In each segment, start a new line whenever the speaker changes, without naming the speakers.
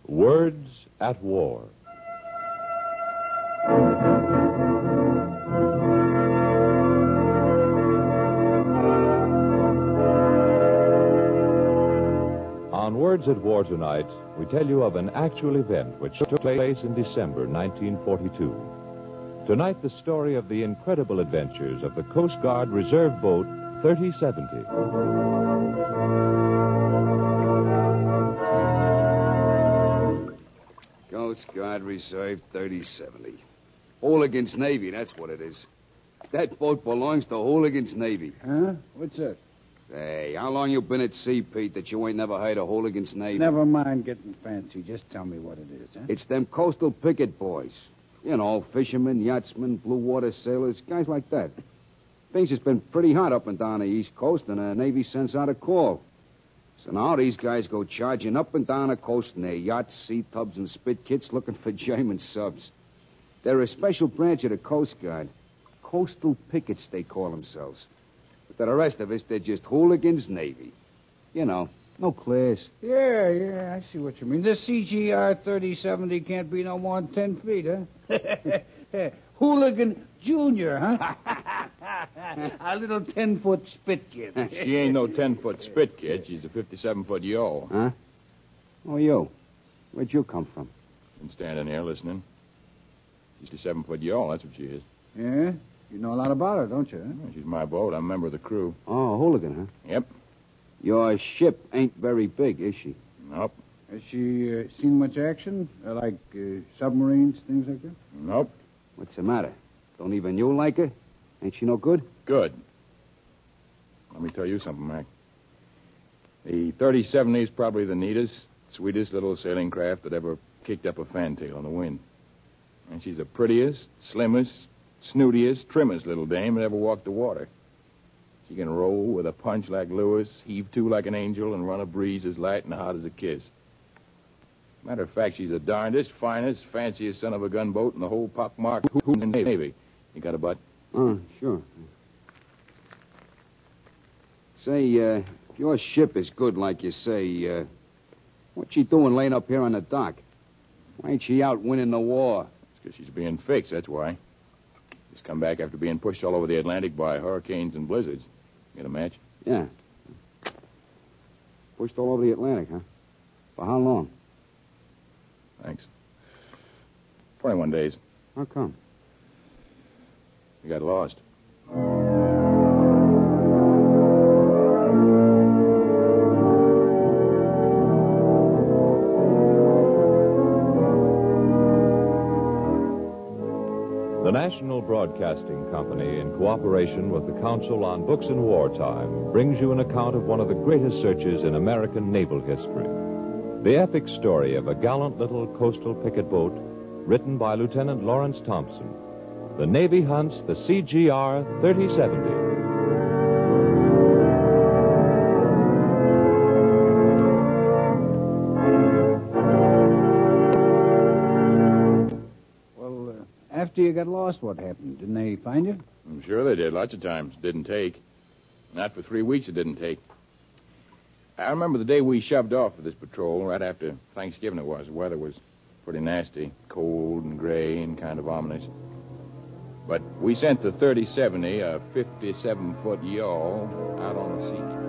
Words at War. On Words at War tonight, we tell you of an actual event which took place in December 1942. Tonight, the story of the incredible adventures of the Coast Guard reserve boat 3070.
Coast Guard Reserve 3070. Hooligan's Navy, that's what it is. That boat belongs to Hooligan's Navy.
Huh? What's that?
Say, how long you been at sea, Pete, that you ain't never heard of Hooligan's Navy?
Never mind getting fancy. Just tell me what it is, huh?
It's them coastal picket boys. You know, fishermen, yachtsmen, blue water sailors, guys like that. Things has been pretty hot up and down the East Coast, and the Navy sends out a call. So now these guys go charging up and down the coast in their yachts, sea tubs, and spit kits looking for German subs. They're a special branch of the Coast Guard. Coastal pickets, they call themselves. But to the rest of us, they're just Hooligan's Navy. You know, no class.
Yeah, I see what you mean. This CGR 3070 can't be no more than 10 feet, huh? Hooligan Junior, huh? A little 10-foot spit kid.
She ain't no 10-foot spit kid. She's a 57-foot yawl.
Huh? Oh, you. Where'd you come from?
Been standing there listening. She's a 7-foot yawl, that's what she is.
Yeah? You know a lot about her, don't you? Huh?
Well, she's my boat. I'm a member of the crew.
Oh, Hooligan, huh?
Yep.
Your ship ain't very big, is she?
Nope.
Has she seen much action? Like submarines, things like that?
Nope.
What's the matter? Don't even you like her? Ain't she no good?
Good. Let me tell you something, Mac. The 3070 is probably the neatest, sweetest little sailing craft that ever kicked up a fantail on the wind. And she's the prettiest, slimmest, snootiest, trimmest little dame that ever walked the water. She can roll with a punch like Lewis, heave to like an angel, and run a breeze as light and hot as a kiss. Matter of fact, she's the darndest, finest, fanciest son of a gunboat in the whole pockmarked Navy. You got a butt?
Oh, sure. Say, if your ship is good like you say, what's she doing laying up here on the dock? Why ain't she out winning the war?
It's because she's being fixed, that's why. She's come back after being pushed all over the Atlantic by hurricanes and blizzards. Get a match?
Yeah. Pushed all over the Atlantic, huh? For how long?
Thanks. 21 days.
How come?
We got lost.
The National Broadcasting Company, in cooperation with the Council on Books in Wartime, brings you an account of one of the greatest searches in American naval history. The epic story of a gallant little coastal picket boat written by Lieutenant Lawrence Thompson. The Navy hunts the CGR 3070.
After you got lost, what happened? Didn't they find you?
I'm sure they did. Lots of times. Didn't take. Not for 3 weeks it didn't take. I remember the day we shoved off for this patrol, right after Thanksgiving it was. The weather was pretty nasty. Cold and gray and kind of ominous. But we sent the 3070, a 57-foot yawl, out on the sea.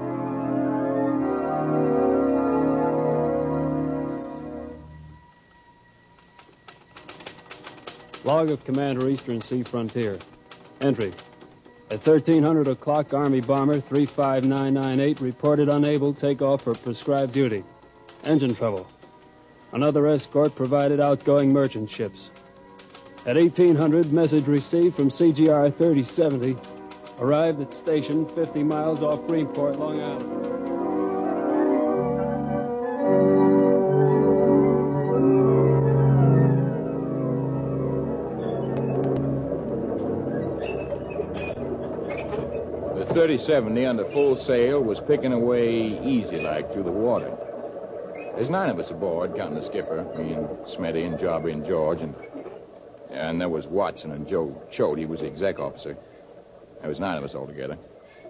Log of Commander, Eastern Sea Frontier. Entry. At 1300 o'clock, Army bomber 35998 reported unable to take off for prescribed duty. Engine trouble. Another escort provided outgoing merchant ships. At 1800, message received from CGR 3070. Arrived at station 50 miles off Greenport, Long Island.
The 3070 under full sail was picking away easy-like through the water. There's 9 of us aboard, counting the skipper, me and Smetty and Jobby and George, and there was Watson and Joe Choate. He was the exec officer. There was 9 of us altogether.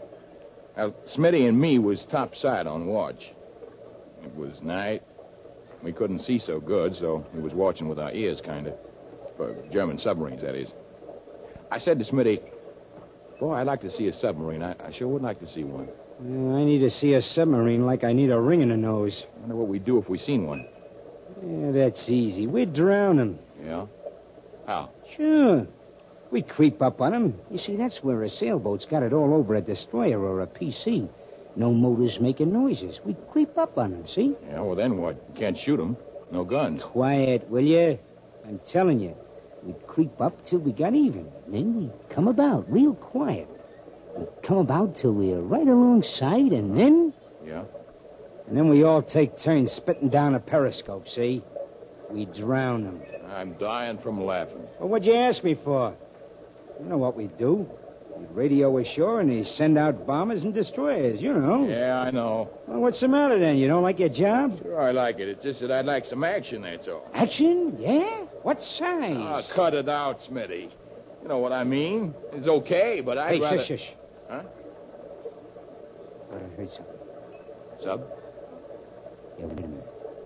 Now, Smitty and me was topside on watch. It was night, We couldn't see so good, so we was watching with our ears, kind of. For German submarines, that is. I said to Smitty, boy, I'd like to see a submarine. I sure would like to see one.
I need to see a submarine like I need a ring in the nose.
I wonder what we'd do if we seen one.
Yeah, that's easy. We'd drown them.
Yeah? How?
Sure. We'd creep up on them. You see, that's where a sailboat's got it all over a destroyer or a PC. No motors making noises. We'd creep up on them, see?
Yeah, well, then what? You can't shoot them. No guns.
Quiet, will you? I'm telling you. We'd creep up till we got even. Then we'd come about real quiet. We'd come about till we were right alongside, and then...
Yeah?
And then we all take turns spitting down a periscope, see? We'd drown them.
I'm dying from laughing.
Well, what'd you ask me for? You know what we'd do. We'd radio ashore, and they'd send out bombers and destroyers, you know.
Yeah, I know.
Well, what's the matter, then? You don't like your job?
Sure, I like it. It's just that I'd like some action, that's all.
Action? Yeah? What size?
Ah, cut it out, Smitty. You know what I mean. It's okay, but I'd
Hey,
rather...
shush.
Huh?
Thought I heard something.
Sub?
Yeah, wait a minute.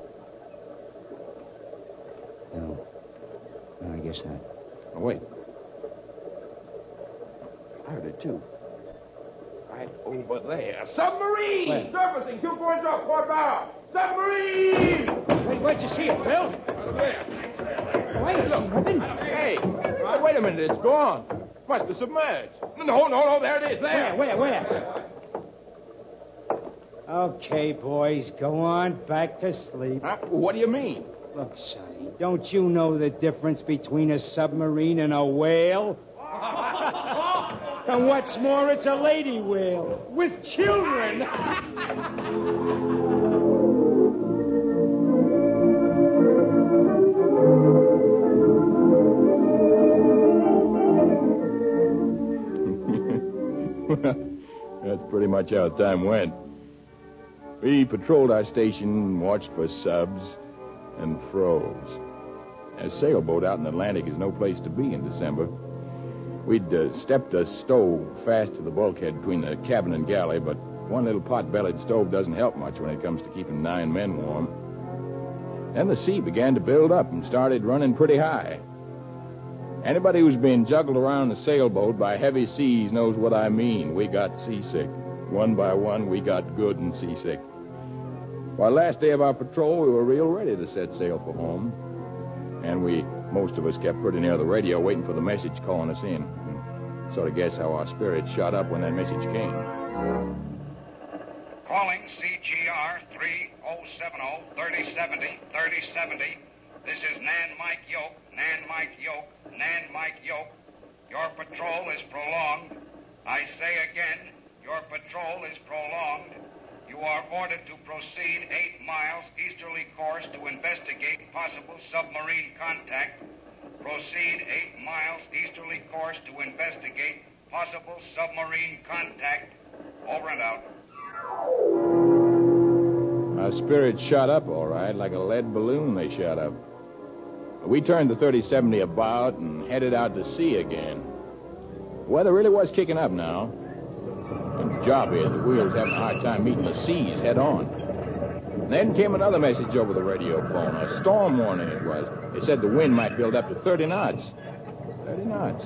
No, I guess not.
Oh, wait. I heard it, too. Right over there. Submarine!
Where?
Surfacing, 2 points up, port bow. Submarine!
Hey, where'd you see it, Bill?
Over there.
Why is it moving?
Hey, wait a minute, it's gone. Must have submerged. No, there it is, there.
Where? Okay, boys, go on back to sleep.
Huh? What do you mean?
Look, Sonny, don't you know the difference between a submarine and a whale? And what's more, it's a lady whale with children.
That's pretty much how time went. We patrolled our station, watched for subs, and froze. A sailboat out in the Atlantic is no place to be in December. We'd stepped a stove fast to the bulkhead between the cabin and galley, but one little pot-bellied stove doesn't help much when it comes to keeping 9 men warm. Then the sea began to build up and started running pretty high. Anybody who's been juggled around the sailboat by heavy seas knows what I mean. We got seasick. One by one, we got good and seasick. Well, last day of our patrol, we were real ready to set sail for home. And most of us kept pretty near the radio waiting for the message calling us in. And sort of guess how our spirits shot up when that message came.
Calling CGR 3070 3070 3070. This is Nan Mike Yoke, Nan Mike Yoke, Nan Mike Yoke. Your patrol is prolonged. I say again, your patrol is prolonged. You are ordered to proceed 8 miles easterly course to investigate possible submarine contact. Proceed 8 miles easterly course to investigate possible submarine contact. Over and out.
Our spirits shot up all right, like a lead balloon they shot up. We turned the 3070 about and headed out to sea again. The weather really was kicking up now. And the job is the wheels having a hard time meeting the seas head on. And then came another message over the radio phone, a storm warning it was. They said the wind might build up to 30 knots. 30 knots.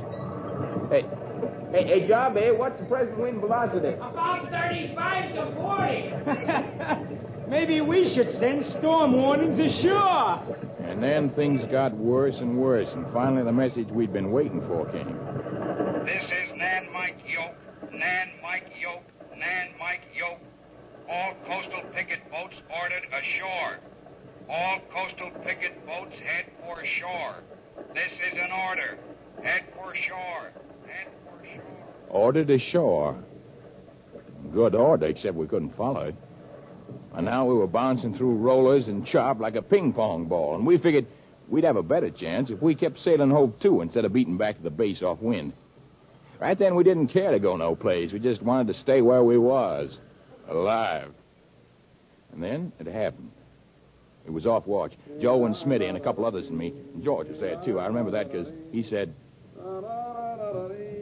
Hey, Job, what's the present wind velocity?
About 35 to 40.
Maybe we should send storm warnings ashore.
And then things got worse and worse, and finally the message we'd been waiting for came.
This is Nan Mike Yoke, Nan Mike Yoke, Nan Mike Yoke. All coastal picket boats ordered ashore. All coastal picket boats head for shore. This is an order. Head for shore. Head for shore.
Ordered ashore. Good order, except we couldn't follow it. And now we were bouncing through rollers and chop like a ping-pong ball, and we figured we'd have a better chance if we kept sailing hove to instead of beating back to the base off wind. Right then, we didn't care to go no place. We just wanted to stay where we was, alive. And then it happened. It was off watch. Joe and Smitty and a couple others and me. And George was there, too. I remember that because he said...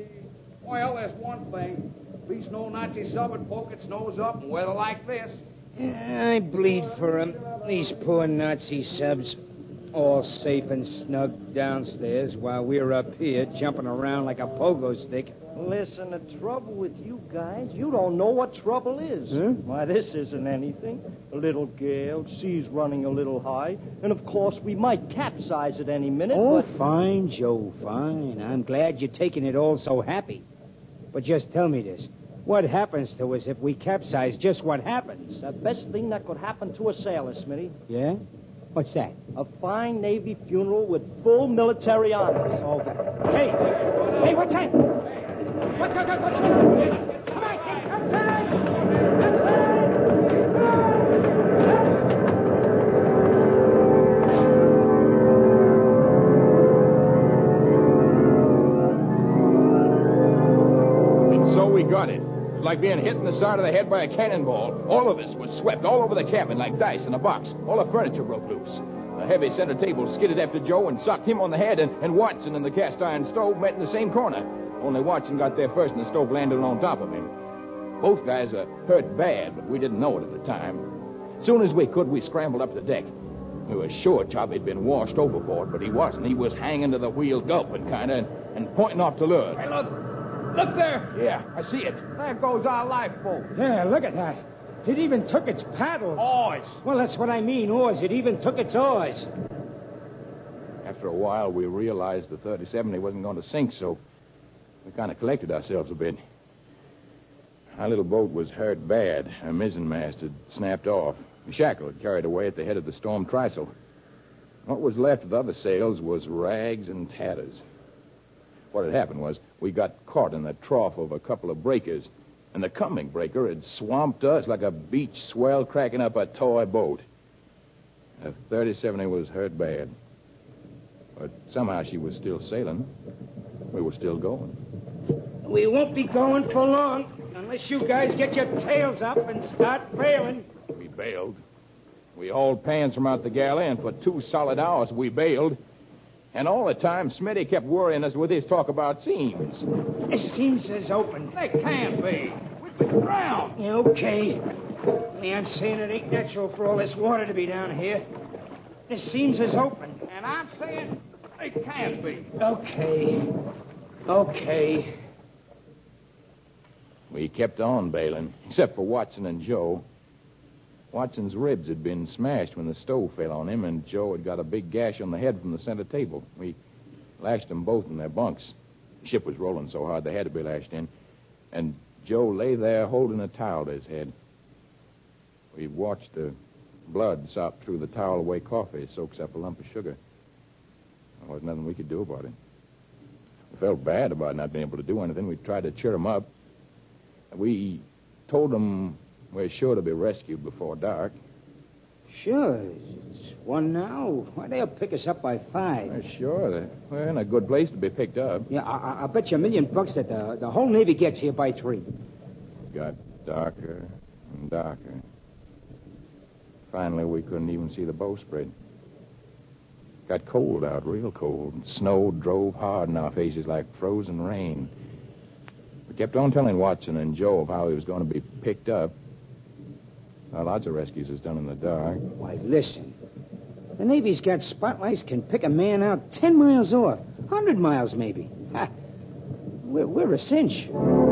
Well, there's one thing. At least no Nazi sub would poke its nose up in weather like this.
I bleed for 'em. These poor Nazi subs. All safe and snug downstairs while we're up here jumping around like a pogo stick.
Listen, the trouble with you guys, you don't know what trouble is.
Huh?
Why, this isn't anything. A little gale, sea's running a little high, and of course we might capsize at any minute,
Oh,
but...
fine, Joe, fine. I'm glad you're taking it all so happy. But just tell me this. What happens to us if we capsize? Just what happens?
The best thing that could happen to a sailor, Smitty.
Yeah? What's that?
A fine Navy funeral with full military honors.
Hey, what's that? What's that? Come on, kids, outside!
And so we got it. It was like being hit in the side of the head by a cannonball. All of us was swept all over the cabin like dice in a box. All the furniture broke loose. The heavy center table skidded after Joe and socked him on the head, and Watson and the cast iron stove met in the same corner. Only Watson got there first, and the stove landed on top of him. Both guys are hurt bad, but we didn't know it at the time. Soon as we could, we scrambled up the deck. We were sure Chubby'd been washed overboard, but he wasn't. He was hanging to the wheel, gulping kind of, and pointing off to leeward.
Hey, look. Look there.
Yeah, I see it.
There goes our lifeboat.
Yeah, look at that. It even took its paddles.
Oars.
Well, that's what I mean, oars. It even took its oars.
After a while, we realized the 3070 wasn't going to sink, so we kind of collected ourselves a bit. Our little boat was hurt bad. Her mizzenmast had snapped off. The shackle had carried away at the head of the storm trysail. What was left of the other sails was rags and tatters. What had happened was we got caught in the trough of a couple of breakers, and the coming breaker had swamped us like a beach swell cracking up a toy boat. The 3070 was hurt bad. But somehow she was still sailing. We were still going.
We won't be going for long unless you guys get your tails up and start bailing.
We bailed. We hauled pans from out the galley, and for 2 solid hours we bailed. And all the time, Smitty kept worrying us with his talk about seams.
The seams is open.
They can't be. We've been drowned.
Yeah, okay. Only I'm saying it ain't natural for all this water to be down here. The seams is open.
And I'm saying they can't be.
Okay.
We kept on bailing, except for Watson and Joe. Watson's ribs had been smashed when the stove fell on him, and Joe had got a big gash on the head from the center table. We lashed them both in their bunks. The ship was rolling so hard they had to be lashed in. And Joe lay there holding a towel to his head. We watched the blood sop through the towel the way coffee soaks up a lump of sugar. There wasn't nothing we could do about it. We felt bad about not being able to do anything. We tried to cheer him up. We told him we're sure to be rescued before dark.
Sure. It's 1 now. Why, they'll pick us up by 5.
We're sure. We're in a good place to be picked up.
Yeah, I bet you $1,000,000 that the whole Navy gets here by 3.
It got darker and darker. Finally, we couldn't even see the bowsprit. It got cold out, real cold. Snow drove hard in our faces like frozen rain. We kept on telling Watson and Joe of how he was going to be picked up. Lots of rescues is done in the dark.
Why, listen. The Navy's got spotlights can pick a man out 10 miles off. 100 miles, maybe. Ha. We're a cinch.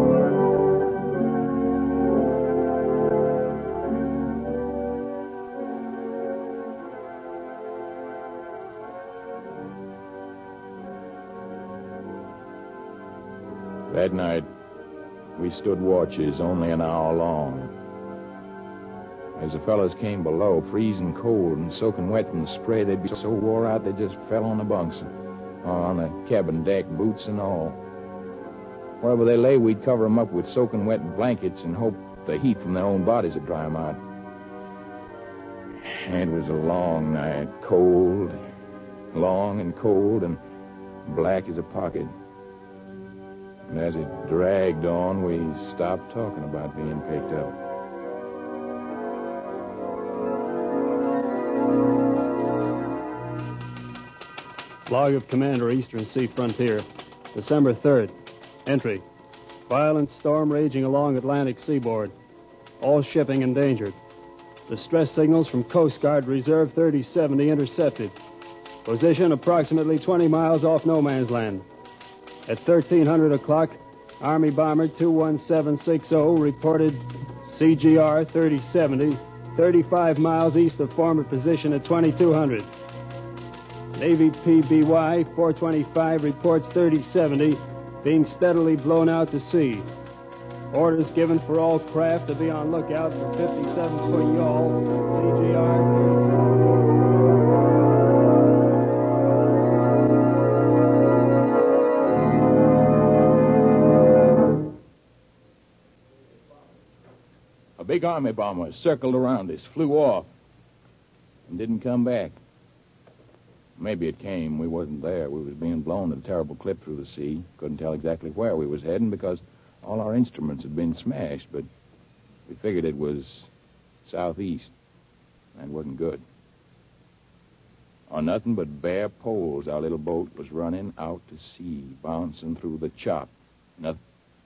That night, we stood watches only an hour long. As the fellows came below, freezing cold and soaking wet from the spray, they'd be so wore out they just fell on the bunks, on the cabin deck, boots and all. Wherever they lay, we'd cover them up with soaking wet blankets and hope the heat from their own bodies would dry them out. It was a long night, cold, long and cold, and black as a pocket. And as it dragged on, we stopped talking about being picked up.
Log of Commander, Eastern Sea Frontier, December 3rd. Entry. Violent storm raging along Atlantic seaboard. All shipping endangered. Distress signals from Coast Guard Reserve 3070 intercepted. Position approximately 20 miles off no man's land. At 1300 o'clock, Army Bomber 21760 reported CGR 3070, 35 miles east of former position at 2200. Navy PBY 425 reports 3070 being steadily blown out to sea. Orders given for all craft to be on lookout for 57-foot yawl, CGR 3070.
A big Army bomber circled around us, flew off, and didn't come back. Maybe it came. We wasn't there. We was being blown at a terrible clip through the sea. Couldn't tell exactly where we was heading because all our instruments had been smashed, but we figured it was southeast. That wasn't good. On nothing but bare poles, our little boat was running out to sea, bouncing through the chop. Nothing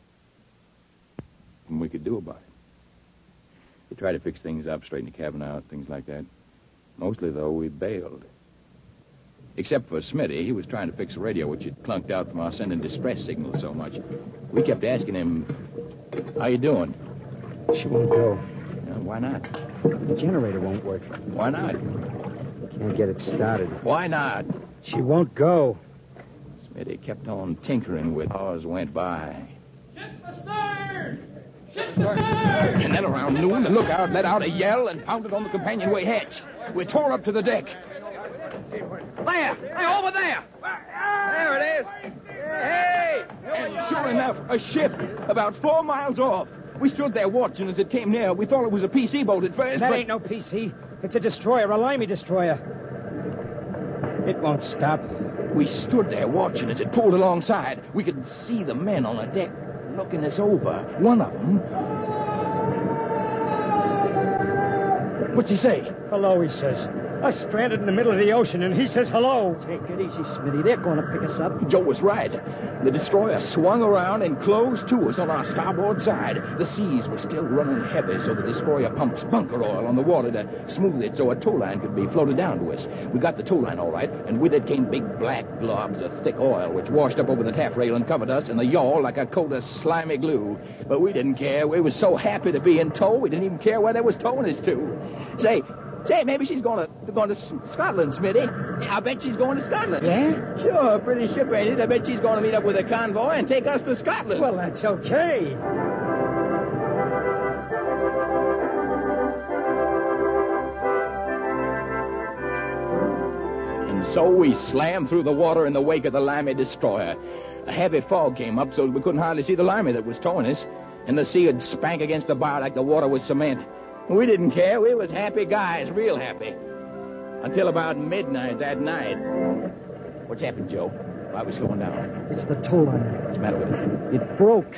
we could do about it. We tried to fix things up, straighten the cabin out, things like that. Mostly, though, we bailed. Except for Smitty, he was trying to fix a radio which had clunked out from our sending distress signals so much. We kept asking him, how you doing?
She won't go.
Why not?
The generator won't work.
Why not?
Can't get it started.
Why not?
She won't go.
Smitty kept on tinkering with hours went by.
Ship astern! Ship astern!
And then around noon, the lookout let out a yell and pounded on the companionway hatch. We tore up to the deck.
There! Over there! There it is! Hey!
And sure enough, a ship about 4 miles off. We stood there watching as it came near. We thought it was a PC boat at first,
That
but...
ain't no PC. It's a destroyer, a limey destroyer. It won't stop.
We stood there watching as it pulled alongside. We could see the men on the deck looking us over. One of them... What's he say?
Hello, he says. Us stranded in the middle of the ocean, and he says hello. Take it easy, Smitty. They're going to pick us up.
Joe was right. The destroyer swung around and closed to us on our starboard side. The seas were still running heavy, so the destroyer pumps bunker oil on the water to smooth it so a tow line could be floated down to us. We got the tow line all right, and with it came big black globs of thick oil, which washed up over the taffrail and covered us and the yawl like a coat of slimy glue. But we didn't care. We was so happy to be in tow, we didn't even care where they was towing us to. Say, maybe she's going to Scotland, Smitty. I bet she's going to Scotland.
Yeah?
Sure, pretty ship, ain't it? I bet she's going to meet up with a convoy and take us to Scotland.
Well, that's okay.
And so we slammed through the water in the wake of the limey destroyer. A heavy fog came up so we couldn't hardly see the limey that was towing us, and the sea would spank against the bar like the water was cement. We didn't care. We was happy guys, real happy. Until about midnight that night. What's happened, Joe? Why are we slowing down?
It's the tow line.
What's the matter with it?
It broke.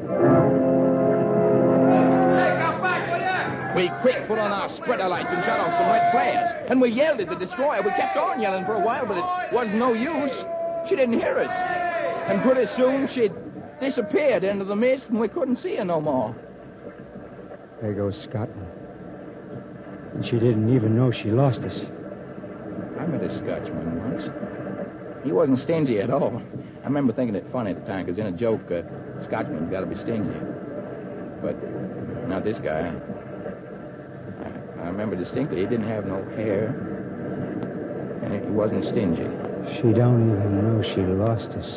Hey, come back, will ya?
We quick put on our spreader lights and shut off some red flares. And we yelled at the destroyer. We kept on yelling for a while, but it wasn't no use. She didn't hear us. And pretty soon she disappeared into the mist, and we couldn't see her no more.
There goes Scotland. And she didn't even know she lost us.
I met a Scotchman once. He wasn't stingy at all. I remember thinking it funny at the time, because in a joke, Scotchman's got to be stingy. But not this guy. I remember distinctly he didn't have no hair, and he wasn't stingy.
She don't even know she lost us.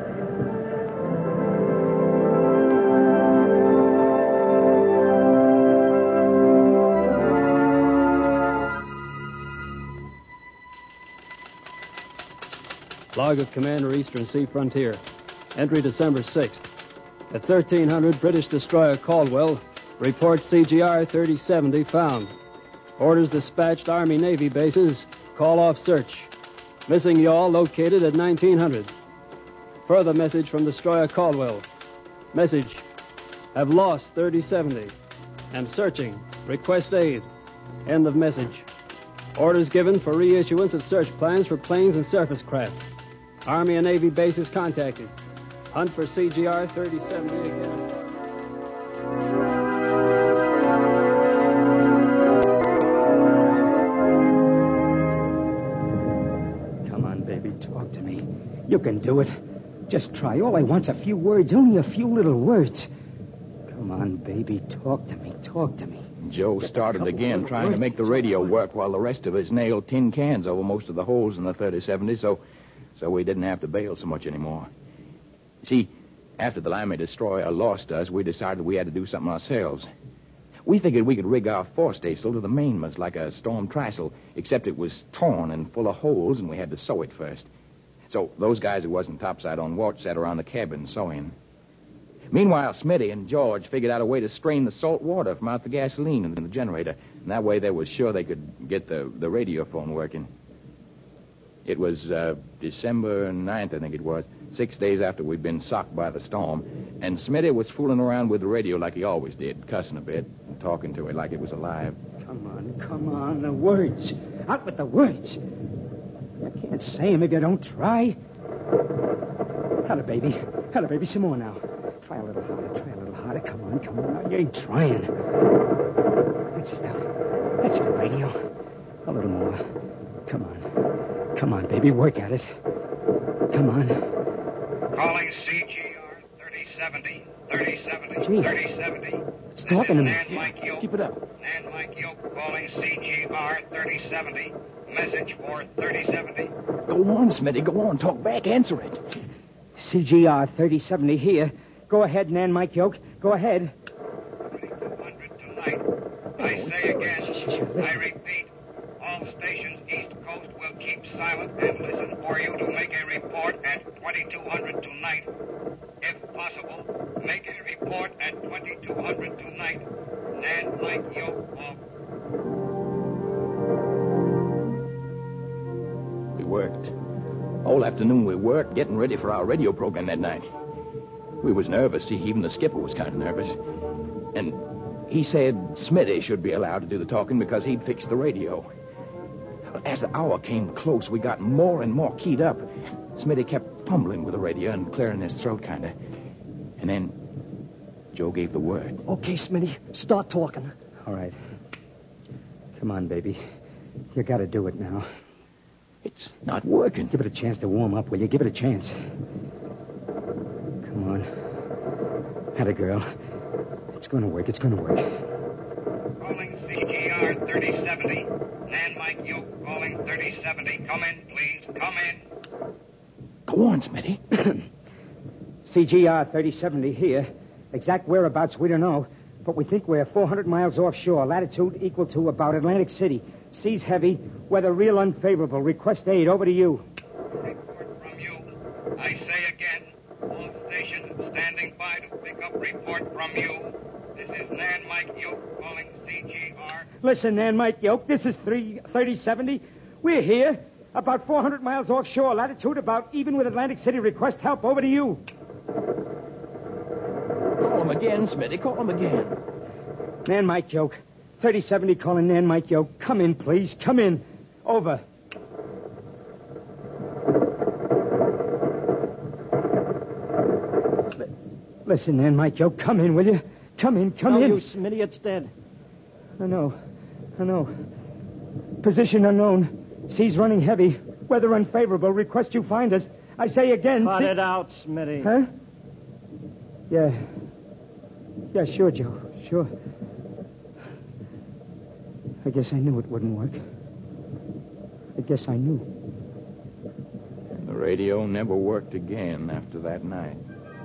Log of Commander, Eastern Sea Frontier. Entry December 6th. At 1300, British destroyer Caldwell reports CGR 3070 found. Orders dispatched Army-Navy bases. Call off search. Missing yawl located at 1900. Further message from destroyer Caldwell. Message. Have lost 3070. Am searching. Request aid. End of message. Orders given for reissuance of search plans for planes and surface craft. Army and Navy bases contacted. Hunt for CGR 3070 again.
talk to me. You can do it. Just try. All I want's a few words, only a few little words. Come on, baby, talk to me.
Joe started again, trying to make the radio work while the rest of us nailed tin cans over most of the holes in the 3070, so we didn't have to bail so much anymore. See, after the Limey destroyer lost us, we decided we had to do something ourselves. We figured we could rig our forestaysail to the mainmast like a storm trysail, except it was torn and full of holes, and we had to sew it first. So those guys who wasn't topside on watch sat around the cabin sewing. Meanwhile, Smitty and George figured out a way to strain the salt water from out the gasoline in the generator, and that way they were sure they could get the radio phone working. It was December 9th, I think it was, 6 days after we'd been socked by the storm, and Smitty was fooling around with the radio like he always did, cussing a bit and talking to it like it was alive.
Come on, the words. Out with the words. I can't say 'em if you don't try. Hello, baby, some more now. Try a little harder. Come on. Now, you ain't trying. That's the stuff. That's the radio. A little more. Come on, baby, work at it. Come on.
Calling CGR 3070.
Gee,
3070.
it's talking to me.
Nan Mike Yoke.
Keep it up.
Nan Mike Yoke calling CGR 3070. Message for 3070.
Go on, Smitty, go on. Talk back, answer it.
CGR 3070 here. Go ahead, Nan Mike Yoke. Go ahead.
2200 tonight. I say again,
Sure, listen.
I repeat, all stations East Coast will keep silent and listen for you to make a report at 2200 tonight. If possible, make a report at 2200 tonight. Nan Mike Yoke off.
We worked. All afternoon we worked, getting ready for our radio program that night. We was nervous. See, even the skipper was kind of nervous. And he said Smitty should be allowed to do the talking because he'd fixed the radio. As the hour came close, we got more and more keyed up. Smitty kept fumbling with the radio and clearing his throat, kind of. And then Joe gave the word.
Okay, Smitty, start talking.
All right. Come on, baby. You got to do it now.
It's not working.
Give it a chance to warm up, will you? Give it a chance. Come on. Atta girl. It's going to work.
Calling CGR 3070. Nan Mike Yoke calling 3070. Come in, please. Come in.
Go on, Smitty.
CGR 3070 here. Exact whereabouts we don't know, but we think we're 400 miles offshore. Latitude equal to about Atlantic City. Seas heavy. Weather real unfavorable. Request aid. Over to you.
Report from you. I say again, all stations standing by to pick up report from you. This is Nan Mike Yoke calling CGR.
Listen, Nan Mike Yoke, this is 3070. We're here, about 400 miles offshore. Latitude about even with Atlantic City. Request help. Over to you.
Call him again, Smitty. Call him again.
Nan Mike Yoke. 3070 calling Nan Mike Yoke. Come in, please. Come in. Over. Listen, Nan Mike Yoke. Come in, will you? Come in.
No, you, Smitty, it's dead.
I know. Position unknown. Seas running heavy. Weather unfavorable. Request you find us. I say again.
Cut it out, Smitty.
Huh? Yeah, sure, Joe. Sure. I guess I knew it wouldn't work. I guess I knew.
The radio never worked again after that night.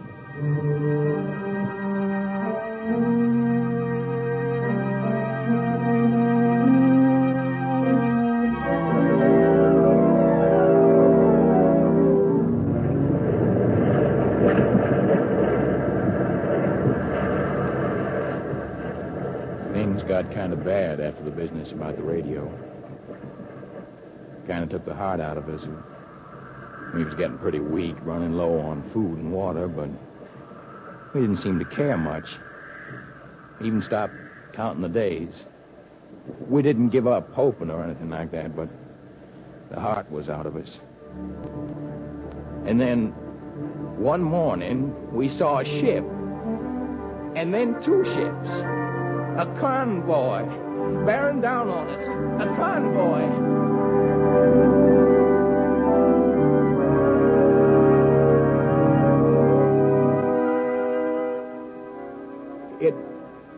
Things got kind of bad after the business about the radio. Kind of took the heart out of us. We was getting pretty weak, running low on food and water, but we didn't seem to care much. Even stopped counting the days. We didn't give up hoping or anything like that, but the heart was out of us. And then one morning, we saw a ship, and then two ships. A convoy bearing down on us. A convoy.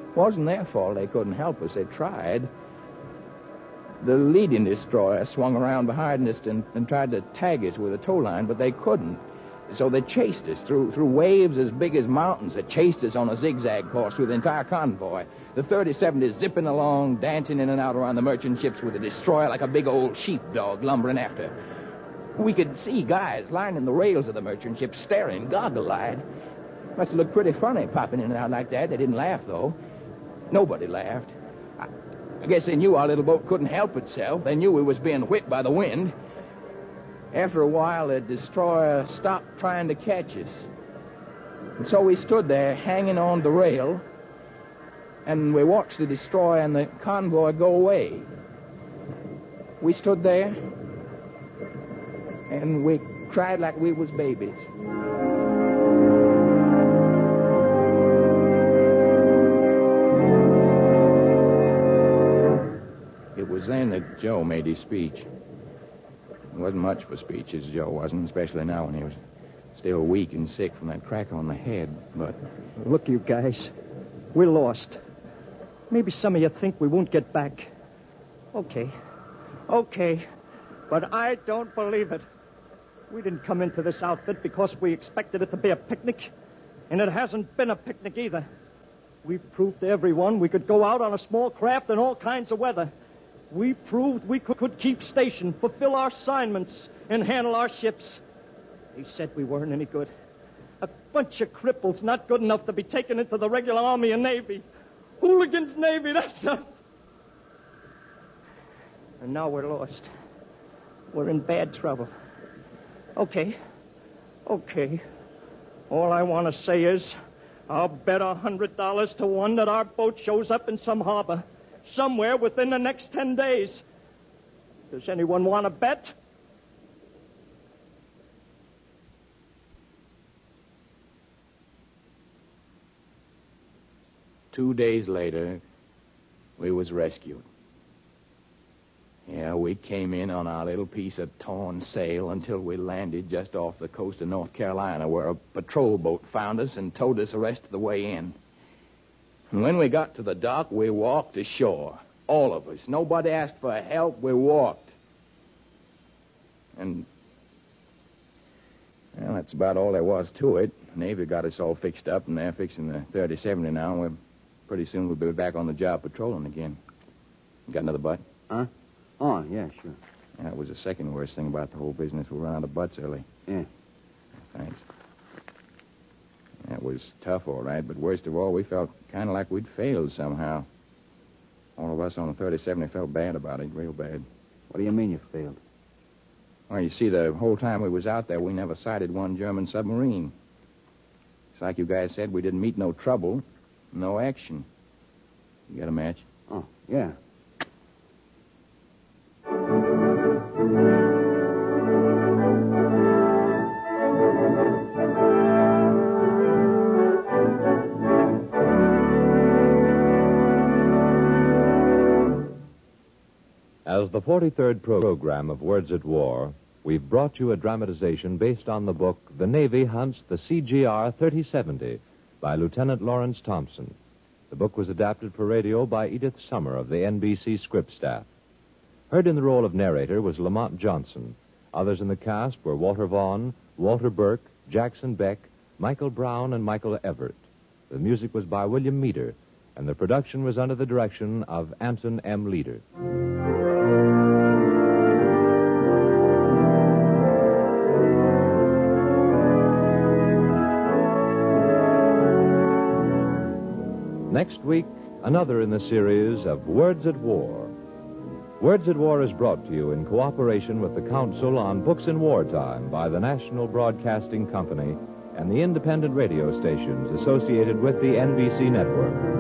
Wasn't their fault they couldn't help us. They tried. The leading destroyer swung around behind us and tried to tag us with a tow line, but they couldn't. So they chased us through waves as big as mountains. They chased us on a zigzag course with the entire convoy. The 3070 zipping along, dancing in and out around the merchant ships with the destroyer like a big old sheepdog lumbering after. We could see guys lining the rails of the merchant ship, staring, goggle-eyed. Must have looked pretty funny popping in and out like that. They didn't laugh, though. Nobody laughed. I guess they knew our little boat couldn't help itself. They knew we was being whipped by the wind. After a while, the destroyer stopped trying to catch us. And so we stood there hanging on the rail, and we watched the destroyer and the convoy go away. We stood there, and we cried like we was babies. It was then that Joe made his speech. It wasn't much for speeches, Joe wasn't, especially now when he was still weak and sick from that crack on the head, but...
Look, you guys, we're lost. Maybe some of you think we won't get back. Okay, but I don't believe it. We didn't come into this outfit because we expected it to be a picnic, and it hasn't been a picnic either. We've proved to everyone we could go out on a small craft in all kinds of weather. We proved we could keep station, fulfill our assignments, and handle our ships. They said we weren't any good. A bunch of cripples not good enough to be taken into the regular Army and Navy. Hooligans Navy, that's us. And now we're lost. We're in bad trouble. Okay. All I want to say is I'll bet $100 to 1 that our boat shows up in some harbor somewhere within the next 10 days. Does anyone want to bet?
Two days later, we was rescued. Yeah, we came in on our little piece of torn sail until we landed just off the coast of North Carolina, where a patrol boat found us and towed us the rest of the way in. And when we got to the dock, we walked ashore. All of us. Nobody asked for help. We walked. And, well, that's about all there was to it. The Navy got us all fixed up, and they're fixing the 3070 now. And pretty soon we'll be back on the job patrolling again. You got another butt?
Huh? Oh, yeah, sure.
That was the second worst thing about the whole business. We ran out of butts early.
Yeah.
Thanks. That was tough, all right, but worst of all, we felt kind of like we'd failed somehow. All of us on the 3070 felt bad about it, real bad.
What do you mean you failed?
Well, you see, the whole time we was out there, we never sighted one German submarine. It's like you guys said, we didn't meet no trouble, no action. You got a match?
Oh, yeah.
As the 43rd program of Words at War, we've brought you a dramatization based on the book The Navy Hunts the CGR 3070 by Lieutenant Lawrence Thompson. The book was adapted for radio by Edith Summer of the NBC script staff. Heard in the role of narrator was Lamont Johnson. Others in the cast were Walter Vaughn, Walter Burke, Jackson Beck, Michael Brown, and Michael Everett. The music was by William Meader, and the production was under the direction of Anton M. Leader. Next week, another in the series of Words at War. Words at War is brought to you in cooperation with the Council on Books in Wartime by the National Broadcasting Company and the independent radio stations associated with the NBC network.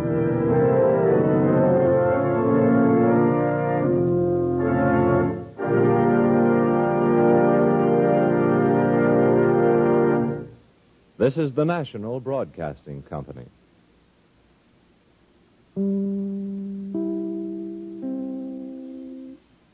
This is the National Broadcasting Company.